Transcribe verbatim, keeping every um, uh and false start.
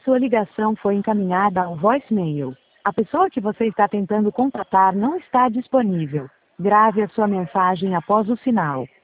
Sua ligação foi encaminhada ao voicemail. A pessoa que você está tentando contatar não está disponível. Grave a sua mensagem após o sinal.